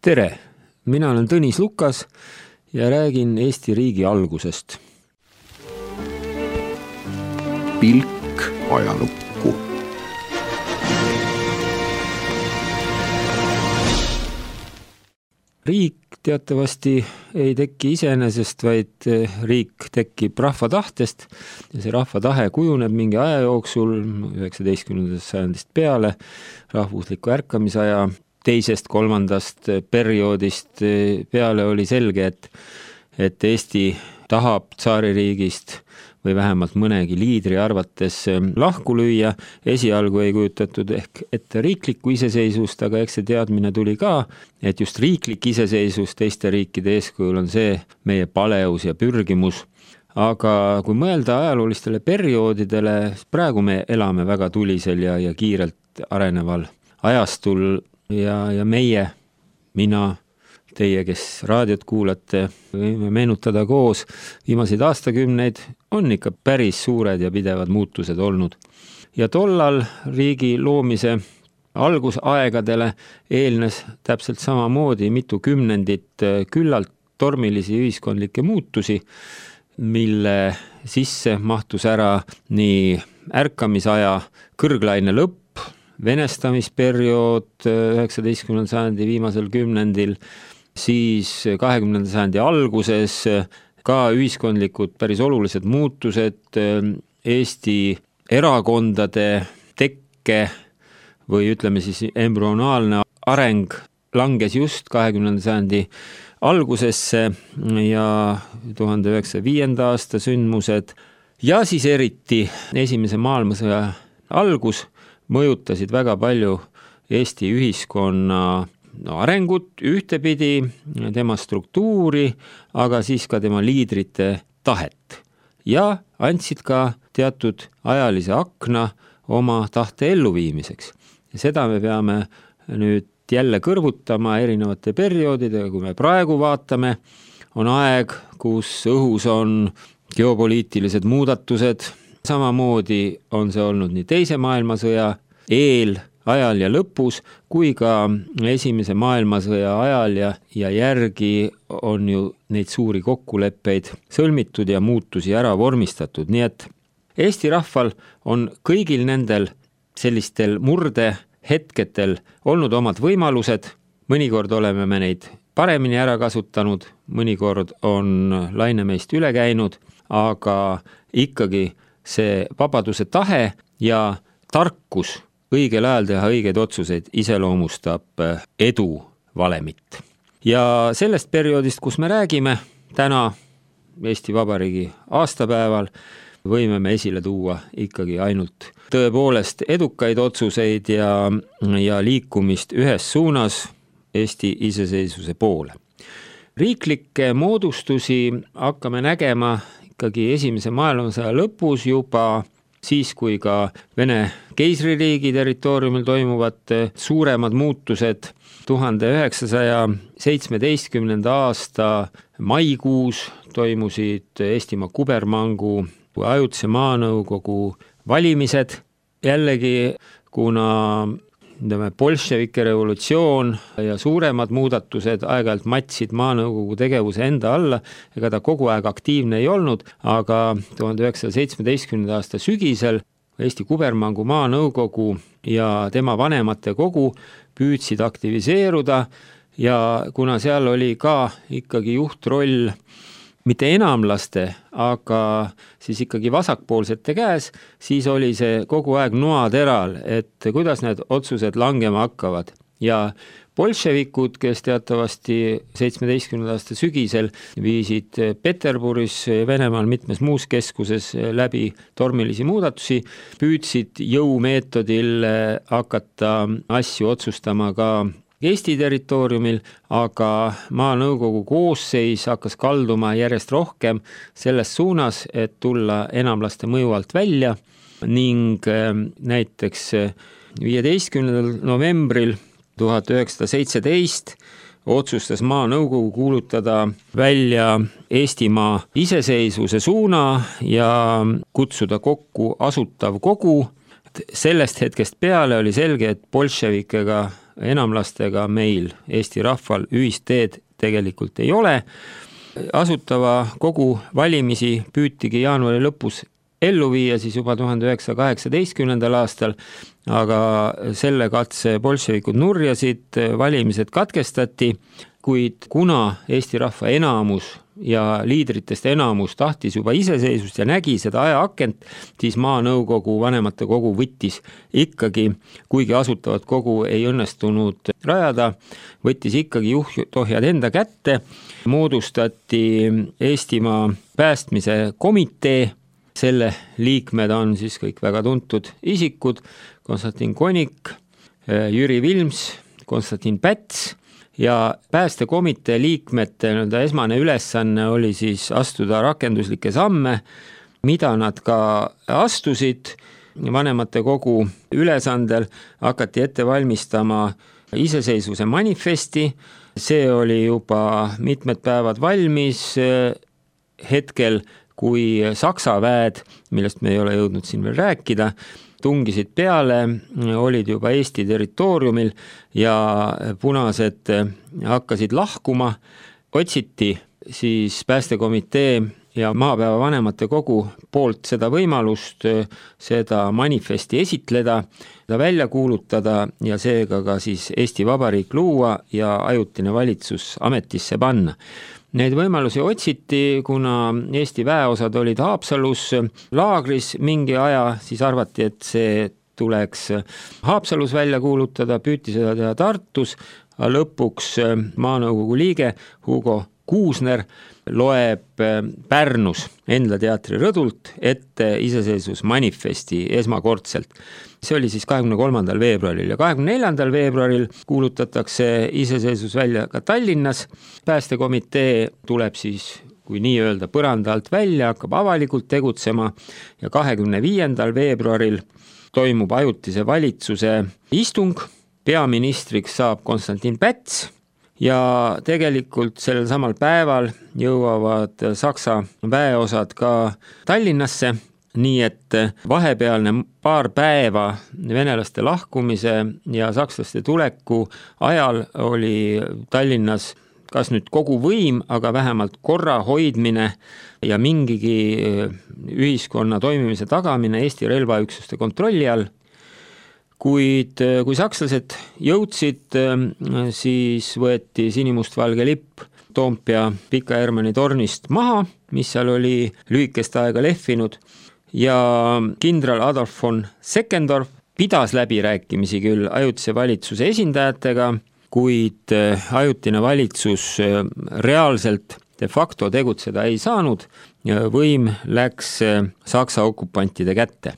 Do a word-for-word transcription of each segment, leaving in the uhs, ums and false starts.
tere, mina olen Tõnis Lukas ja räägin Eesti riigi algusest. Pilk ajalukku. Riik teatavasti ei teki iseenesest, vaid riik tekib rahva tahtest ja see rahva tahe kujuneb mingi aja jooksul üheksateistkümnendast sajandist peale, rahvusliku ärkamisaja teisest, kolmandast perioodist peale oli selge, et, et Eesti tahab tsaaririigist või vähemalt mõnegi liidri arvates lahku lüüa. Esialgu ei kujutatud ehk ette riiklikku iseseisvust, aga eks see teadmine tuli ka, et just riiklik iseseisvus teiste riikide eeskujul on see meie paleus ja pürgimus. Aga kui mõelda ajaloolistele perioodidele, praegu me elame väga tulisel ja, ja kiirelt areneval ajastul ja, ja meie, mina, teie, kes raadiot kuulate, võime meenutada koos viimaseid aastakümneid, on ikka päris suured ja pidevad muutused olnud. Ja tollal riigi loomise algusaegadele eelnes täpselt samamoodi mitu kümnendit küllalt tormilisi ühiskondlikke muutusi, mille sisse mahtus ära nii ärkamisaja kõrglaine lõpp, venestamisperiood üheksateistkümnenda sajandi viimasel kümnendil, siis kahekümnenda sajandi alguses ka ühiskondlikud päris olulised muutused, Eesti erakondade tekke või ütleme siis embrüonaalne areng langes just kahekümnenda sajandi algusesse ja tuhande üheksasaja viienda aasta sündmused ja siis eriti esimese maailmasõja algus mõjutasid väga palju Eesti ühiskonna no, arengut ühtepidi, tema struktuuri, aga siis ka tema liidrite tahet ja andsid ka teatud ajalise akna oma tahte elluviimiseks. Ja seda me peame nüüd jälle kõrvutama erinevate perioodidega, kui me praegu vaatame, on aeg, kus õhus on geopoliitilised muudatused, samamoodi on see olnud nii teise maailmasõja eel, ajal ja lõpus, kui ka esimese maailmasõja ajal ja, ja järgi on ju neid suuri kokkuleppeid sõlmitud ja muutusi ära vormistatud. Nii et Eesti rahval on kõigil nendel sellistel murdehetketel olnud omad võimalused, mõnikord oleme me neid paremini ära kasutanud, mõnikord on laine meist üle käinud, aga ikkagi see vabaduse tahe ja tarkus õigel ajal teha õigeid otsuseid iseloomustab edu valemit. Ja sellest perioodist, kus me räägime täna Eesti Vabariigi aastapäeval, võime me esile tuua ikkagi ainult tõepoolest edukaid otsuseid ja, ja liikumist ühes suunas Eesti iseseisvuse poole. Riiklikke moodustusi hakkame nägema ikkagi esimese maailmasõja lõpus juba siis, kui ka Vene keisririigi territooriumil toimuvad suuremad muutused. tuhande üheksasaja seitsmeteistkümnenda aasta maikuus toimusid Eestimaa kubermangu ajutise maanõukogu valimised. Jällegi, kuna bolševike revolutsioon ja suuremad muudatused aeg-ajalt matsid maanõukogu tegevuse enda alla, ega ta kogu aeg aktiivne ei olnud, aga tuhande üheksasaja seitsmeteistkümnenda aasta sügisel Eesti kubermangu maanõukogu ja tema vanemate kogu püüdsid aktiviseeruda ja kuna seal oli ka ikkagi juhtroll mitte enamlaste, aga siis ikkagi vasakpoolsete käes, siis oli see kogu aeg noateral, et kuidas need otsused langema hakkavad. Ja bolševikud, kes teatavasti seitsmeteistkümnenda aasta sügisel viisid Peterburis, Venemaal mitmes muus keskuses läbi tormilisi muudatusi, püüdsid jõumeetodil hakata asju otsustama ka Eesti territooriumil, aga maanõukogu koosseis hakkas kalduma järjest rohkem selles suunas, et tulla enamlaste mõju alt välja ning näiteks viieteistkümnendal novembril tuhat üheksasada seitseteist otsustas maanõukogu kuulutada välja Eestimaa iseseisvuse suuna ja kutsuda kokku asutav kogu. Sellest hetkest peale oli selge, et bolševikega enamlastega meil, Eesti rahval, ühist teed tegelikult ei ole. Asutava kogu valimisi püütigi jaanuari lõpus ellu viia siis juba tuhande üheksasaja kaheksateistkümnendal aastal, aga selle katse bolševikud nurjasid, valimised katkestati, kuid kuna Eesti rahva enamus ja liidritest enamus tahtis juba iseseisvust ja nägi seda ajaakent, siis Maanõukogu vanemate kogu võttis ikkagi, kuigi asutavat kogu ei õnnestunud rajada, võttis ikkagi juhtohjad enda kätte, moodustati Eestimaa päästmise komitee, selle liikmed on siis kõik väga tuntud isikud, Konstantin Konik, Jüri Vilms, Konstantin Päts, ja päästekomitee liikmete nii-öelda esmane ülesanne oli siis astuda rakenduslikke samme, mida nad ka astusid. Vanemate kogu ülesandel hakati ette valmistama iseseisvuse manifesti, see oli juba mitmed päevad valmis hetkel, kui Saksa väed, millest me ei ole jõudnud siin veel rääkida, tungisid peale, olid juba Eesti territooriumil ja punased hakkasid lahkuma, otsiti siis päästekomitee ja maapäeva vanemate kogu poolt seda võimalust, seda manifesti esitleda, seda välja kuulutada ja seega ka siis Eesti Vabariik luua ja ajutine valitsus ametisse panna. Neid võimalusi otsiti, kuna Eesti väeosad olid Haapsalus laagris mingi aja, siis arvati, et see tuleks Haapsalus välja kuulutada, püüti seda teha Tartus, aga lõpuks Maanõukogu liige Hugo Kuusner loeb Pärnus Endla teatri rõdult ette iseseisvusmanifesti esmakordselt. See oli siis kahekümne kolmandal veebruaril ja kahekümne neljandal veebruaril kuulutatakse iseseisvus välja ka Tallinnas. Päästekomitee tuleb siis, kui nii öelda, põranda alt välja, hakkab avalikult tegutsema ja kahekümne viiendal veebruaril toimub ajutise valitsuse istung. Peaministriks saab Konstantin Päts ja tegelikult sellel samal päeval jõuavad Saksa väeosad ka Tallinnasse. Nii et vahepealne paar päeva venelaste lahkumise ja sakslaste tuleku ajal oli Tallinnas kas nüüd kogu võim, aga vähemalt korra hoidmine ja mingigi ühiskonna toimimise tagamine Eesti relvaüksuste kontrolli all. Kuid kui sakslased jõudsid, siis võeti sinimustvalge lipp Toompea Pika Hermanni tornist maha, mis seal oli lühikest aega lehvinud. Ja kindral Adolf von Seckendorf pidas läbirääkimisi küll ajutise valitsuse esindajatega, kuid ajutine valitsus reaalselt de facto tegutseda ei saanud ja võim läks Saksa okupantide kätte.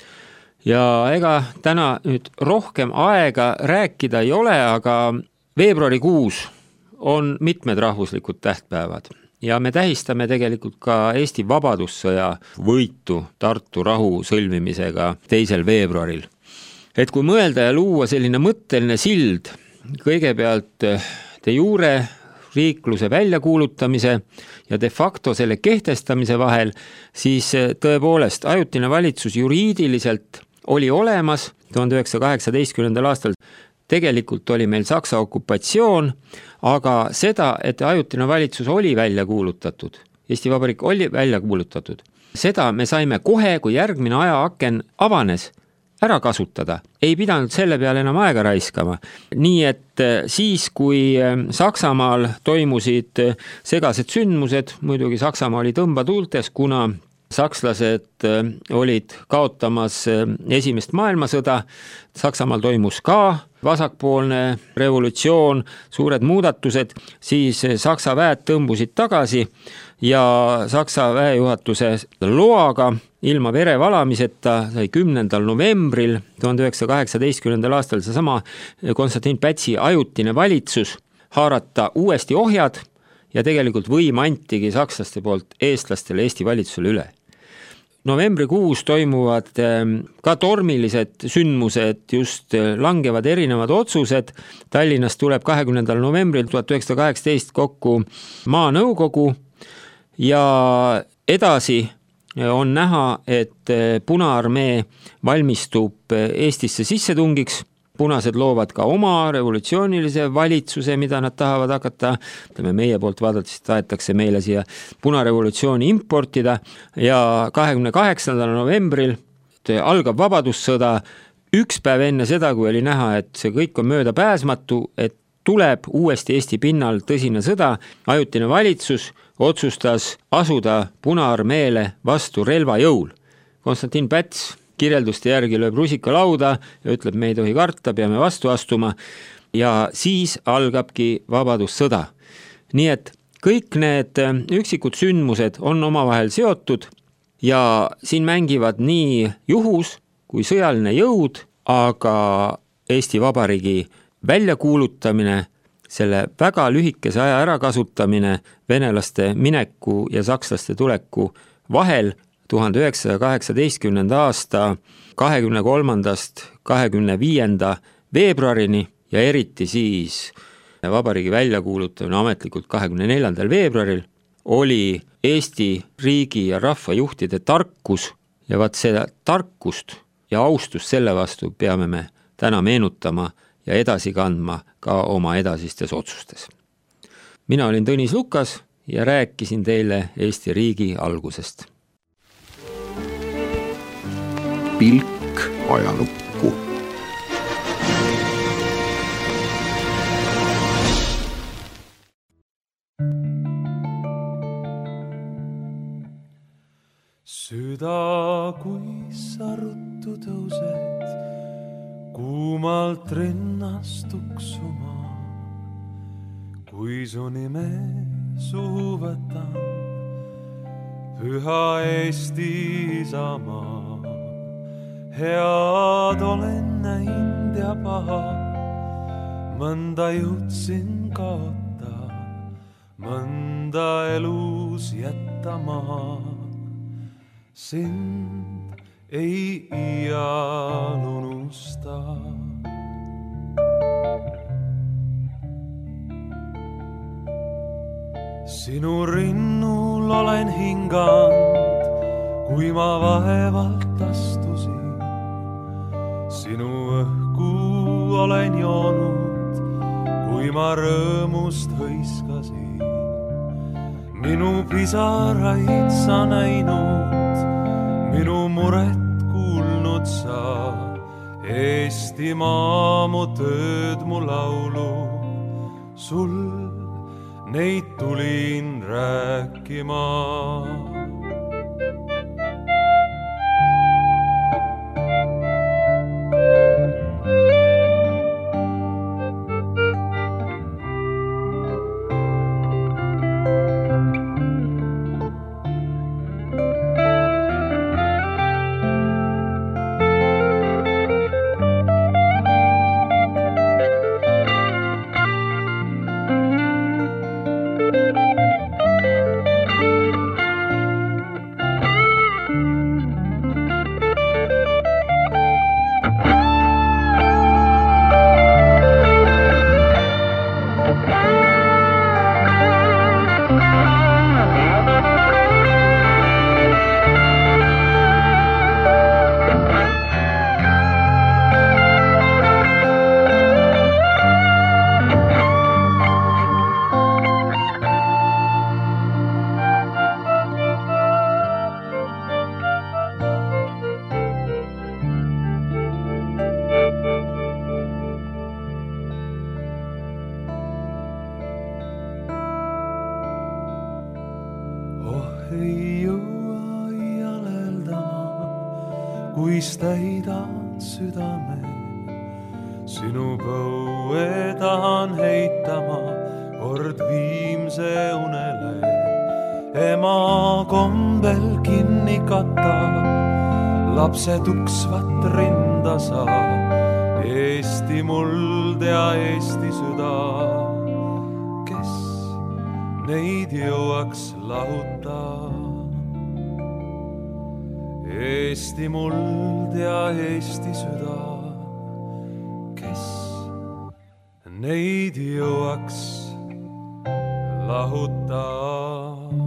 Ja ega täna nüüd rohkem aega rääkida ei ole, aga veebruarikuus on mitmed rahvuslikud tähtpäevad. Ja me tähistame tegelikult ka Eesti vabadussõja võitu Tartu rahu sõlmimisega teisel veebruaril. Et kui mõelda ja luua selline mõtteline sild, kõigepealt de jure riikluse väljakuulutamise ja de facto selle kehtestamise vahel, siis tõepoolest ajutine valitsus juriidiliselt oli olemas tuhande üheksasaja kaheksateistkümnendal aastal. Tegelikult oli meil Saksa okupatsioon, aga seda, et ajutine valitsus oli välja kuulutatud, Eesti Vabariik oli välja kuulutatud, seda me saime kohe, kui järgmine ajaaken avanes, ära kasutada. Ei pidanud selle peale enam aega raiskama. Nii et siis, kui Saksamaal toimusid segased sündmused, muidugi Saksamaa oli tõmbatuultes, kuna sakslased olid kaotamas esimest maailmasõda, Saksamaal toimus ka vasakpoolne revolutsioon, suured muudatused, siis Saksa väed tõmbusid tagasi ja Saksa väejuhatuse loaga ilma vere valamiseta sai kümnendal novembril tuhande üheksasaja kaheksateistkümnendal aastal seesama Konstantin Pätsi ajutine valitsus haarata uuesti ohjad ja tegelikult võim antigi sakslaste poolt eestlastele Eesti valitsusele üle. Novembrikuus toimuvad ka tormilised sündmused, just langevad erinevad otsused. Tallinnas tuleb kahekümnendal novembril tuhat üheksasada kaheksateist kokku Maanõukogu ja edasi on näha, et Punaarmee valmistub Eestisse sissetungiks punased loovad ka oma revolutsioonilise valitsuse, mida nad tahavad hakata, ütleme meie poolt vaadates tahetakse meile siia punarevolutsiooni importida ja kahekümne kaheksandal novembril algab vabadussõda üks päev enne seda, kui oli näha, et see kõik on mööda pääsmatu, et tuleb uuesti Eesti pinnal tõsine sõda, ajutine valitsus otsustas asuda Punaarmeele vastu relvajõul. Konstantin Päts kirjelduste järgi lööb rusika lauda ja ütleb, me ei tohi karta, peame vastu astuma ja siis algabki vabadussõda. Nii et kõik need üksikud sündmused on omavahel seotud ja siin mängivad nii juhus kui sõjaline jõud, aga Eesti Vabariigi väljakuulutamine, selle väga lühikese aja ärakasutamine venelaste mineku ja sakslaste tuleku vahel tuhande üheksasaja kaheksateistkümnenda aasta kahekümne kolmandast kahekümne viienda veebruarini ja eriti siis vabariigi väljakuulutamine ametlikult kahekümne neljandal veebruaril oli Eesti riigi ja rahvajuhtide tarkus ja vaat seda tarkust ja austust selle vastu peame me täna meenutama ja edasi kandma ka oma edasistes otsustes. Mina olin Tõnis Lukas ja rääkisin teile Eesti riigi algusest. Pilk ajalukku. Süda, kui sa ruttu tõused, kuumalt rinnast tuksuma, kui su nime suhu võtan, püha Eesti isamaa. Head olen näinud ja paha, mõnda jõudsin kaota, mõnda elus jätta maha. Sind ei iial unusta. Sinu rinnul olen hinganud, kui ma vaevalt astusin. Sinu õhku olen joonud, kui ma rõõmust hõiskasin. Minu pisaraid sa näinud, minu muret kuulnud sa. Eestimaa mu tööd, mu laulu, sul neid tulin rääkima. kuis täidad südame. Sinu põue tahan heitama kord viimse unele. Ema kombel kinni katab, lapse tuksvat rinda saab. Eesti muld ja Eesti süda, kes neid jõuaks lahuta. Eesti muld ja Eesti süda, kes neid jõuaks lahuta.